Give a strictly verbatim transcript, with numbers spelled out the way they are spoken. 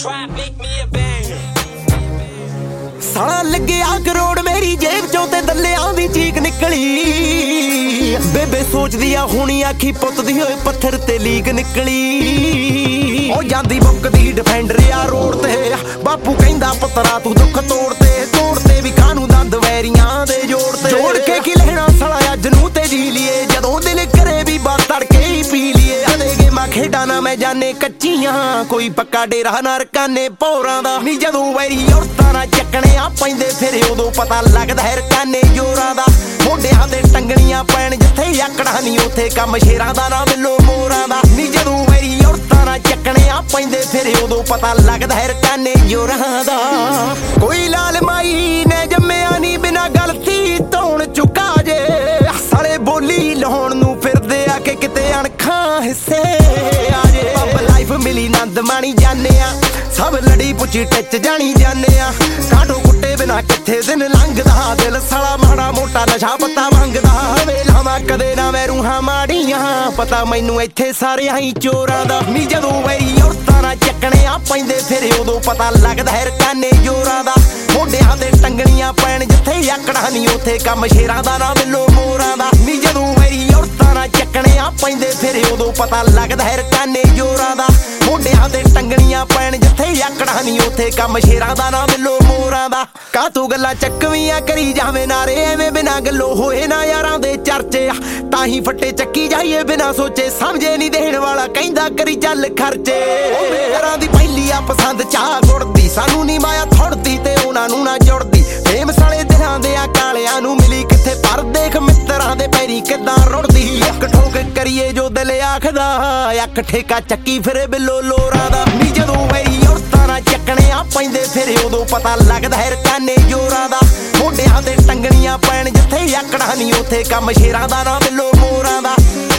ਸਾਲਾ ਲੱਗਿਆ ਕਰੋੜ ਮੇਰੀ ਜੇਬ ਚੋਂ ਤੇ ਦੱਲਿਆਂ ਦੀ ਚੀਕ ਨਿਕਲੀ। ਬੇਬੇ ਸੋਚਦੀ ਆ ਹੁਣੀ ਆਖੀ ਪੁੱਤ ਦੀ ਹੋਏ ਪੱਥਰ ਤੇ ਲੀਕ ਨਿਕਲੀ। ਉਹ ਜਾਂਦੀ ਮੁੱਕਦੀ ਡਿਫੈਂਡਰ ਆ ਰੋਡ ਤੇ, ਬਾਪੂ ਕਹਿੰਦਾ ਪੁੱਤਰਾ ਤੂੰ ਦੁੱਖ ਤੋੜ ਤੇ ਤੋੜ ਤੇ ਵੀ ਕਾਹਨੂੰ ਦੰਦ ਵੈਰੀਆਂ ਦੇ ਜੋੜ ਤੇ। ਜੋੜ ਕੇ ਕੀ ਲੈਣਾ ਸਾਲਾ ਅੱਜ ਨੂੰ ਤੇ ਜੀ ਲੀਏ, ਜਦੋਂ ਦਿਲ ਕਰੇ ਵੀ ਬਾਤ ਤੜਕੇ ਹੀ ਪੀ ਲੀਏ। ਅਦੇ ਗੇਮਾਂ ਖੇਡਾਂ ਨਾ ਮੈਂ ਜਾਣੇ ਕੱਚੀਆਂ, ਕੋਈ ਪੱਕਾ ਡੇਰਾ ਨਾ ਰਕਾਨੇ ਪੌਰਾਂ ਦਾ। ਨੀ ਜਦੋਂ ਵੈਰੀ ਔਰਤਾਂ ਨਾ ਚੱਕਣੇ ਆ ਪੈਂਦੇ ਫਿਰ ਉਦੋਂ ਪਤਾ ਲੱਗਦਾ ਹੈ ਰਕਾਨੇ ਜੋਰਾਂ ਦਾ। ਮੋਢਿਆਂ ਦੇ ਟੰਗਣੀਆਂ ਪੈਣ ਜਿੱਥੇ ਆਕੜਾਂ ਨੀ ਉੱਥੇ ਕੰਮ ਸ਼ੇਰਾਂ ਦਾ ਨਾ ਮਿਲੋ ਮੋਰਾਂ ਦਾ। ਨੀ ਜਦੋਂ ਵੈਰੀ ਔਰਤਾਂ ਨਾ ਚੱਕਣੇ ਆ ਪੈਂਦੇ ਫਿਰ ਉਦੋਂ ਪਤਾ ਲੱਗਦਾ ਹੈ ਰਕਾਨੇ ਜੋਰਾਂ ਦਾ। ਕੋਈ ਲਾਲ ਮਾਈ ਨੇ ਜੰਮਿਆ ਨੀ ਬਿਨਾ ਗਲਤੀ ਧੌਣ ਚੁੱਕਾ ਜੇ, ਸਾਲੇ ਬੋਲੀ ਲਾਉਣ ਨੂੰ ਫਿਰਦੇ ਆ ਕਿ ਕਿਤੇ ਅਣਖਾਂ ਹਿੱਸੇ ਆ ਜੇ। ਪੱਬ ਲਾਈਫ ਮਿਲੀ ਨੰਦ ਮਾਣੀ ਜਾਣੇ ਆ, ਸਭ ਲੜੀ ਪੁੱਛੀ ਟਿੱਚ ਜਾਣੀ ਜਾਣੇ ਆ। ਕਾਟੋ ਕੁੱਟੇ ਬਿਨਾ ਕਿੱਥੇ ਦਿਨ ਲੰਘਦਾ, ਦਿਲ ਸਾਲਾ ਮਾੜਾ ਮੋਟਾ ਨਸ਼ਾ ਪੱਤਾ ਮੰਗਦਾ। ਵੇਲਾਵਾਂ ਕਦੇ ਨਾ ਮੈਂ ਰੂਹਾਂ ਮਾੜੀਆਂ, ਪਤਾ ਮੈਨੂੰ ਇੱਥੇ ਸਾਰਿਆਂ ਹੀ ਚੋਰਾਂ ਦਾ। ਨੀ ਜਦੋਂ ਵੈਰੀ ਔਰਤਾਂ ਨਾ ਚੱਕਣੇ ਆ ਪੈਂਦੇ ਫਿਰ ਉਦੋਂ ਪਤਾ ਲੱਗਦਾ ਹੈ ਰਕਾਨੇ ਜੋਰਾਂ ਦਾ। ਮੋਢਿਆਂ ਦੇ ਟੰਗਣੀਆਂ ਪੈਣ ਜਿੱਥੇ ਆਕੜਾਂ ਨੀ ਉੱਥੇ ਕੰਮ ਸ਼ੇਰਾਂ ਦਾ ਨਾ ਮਿਲੋ ਮੋਰਾਂ ਦਾ। ਨੀ ਜਦੋਂ ਵੈਰੀ ਔਰਤਾਂ ਨਾ ਚੱਕਣੇ ਆ ਪੈਂਦੇ ਫਿਰ ਉਦੋਂ ਪਤਾ ਲੱਗਦਾ ਹੈ ਰਕਾਨੇ ਜੋਰਾਂ ਦਾ। ਮੋਢਿਆਂ ਦੇ ਟੰਗਣੀਆਂ ਪੈਣ ਜਿੱਥੇ ਆਕੜਾਂ ਨੀ ਉੱਥੇ ਕੰਮ ਸ਼ੇਰਾਂ ਦਾ ਨਾ ਮਿਲੋ ਮੋਰਾਂ ਦਾ। ਕਾ ਤੂੰ ਗੱਲਾਂ ਚੱਕਵੀਆਂ ਕਰੀ ਜਾਵੇਂ ਨਾਰੇ ਐਵੇਂ ਬਿਨਾ ਗੱਲੋਂ ਹੋਏ ਨਾ ਯਾਰਾਂ ਦੇ ਚਰਚੇ। ਤਾਂ ਹੀ ਫੱਟੇ ਚੱਕੀ ਜਾਈਏ ਬਿਨਾ ਸੋਚੇ ਸਮਝੇ ਨੀ ਦੇਣ ਵਾਲਾ ਕਹਿੰਦਾ ਕਰੀ ਚੱਲ ਖਰਚੇ। ਮੇਰਾਂ ਦੀ ਪਹਿਲੀ ਆ ਪਸੰਦ ਚਾਹ ਗੁੜਦੀ, ਸਾਨੂੰ ਨੀ ਮਾਇਆ ਥੁੜਦੀ ਤੇ ਉਹਨਾਂ ਨੂੰ ਨਾ ਜੁੜਦੀ। ਫੇਮ ਸਾਲੇ ਦਿਲਾਂ ਦੇ ਆ ਕਾਲਿਆਂ ਨੂੰ ਮਿਲੀ ਕਿੱਥੇ, ਪਰ ਦੇਖ ਮਿੱਤਰਾਂ ਦੇ ਪੈਰੀ ਕਿੱਦਾਂ ਰੁੜਦੀ। ਇੱਕ ਠੋਕ ਕਰੀਏ ਜੋ ਦਿਲ ਆਖਦਾ, ਅੱਖ ਠੇਕਾ ਚੱਕੀ ਫਿਰੇ ਬਿੱਲੋ ਲੋਰਾਂ ਦਾ। ਨੀ ਜਦੋਂ ਵੈਰੀ ਔਰਤਾਂ ਨਾ ਚੱਕਣੇ ਆ ਪੈਂਦੇ ਫਿਰ ਉਦੋਂ ਪਤਾ ਲੱਗਦਾ ਹੈ ਰਕਾਨੇ ਜੋਰਾਂ ਦਾ। ਮੋਢਿਆਂ ਦੇ ਟੰਗਣੀਆਂ ਪੈਣ ਜਿੱਥੇ ਆਕੜਾਂ ਨੀ ਉੱਥੇ ਕੰਮ ਸ਼ੇਰਾਂ ਦਾ ਨਾ ਮਿਲੋ ਮੋਰਾਂ ਦਾ।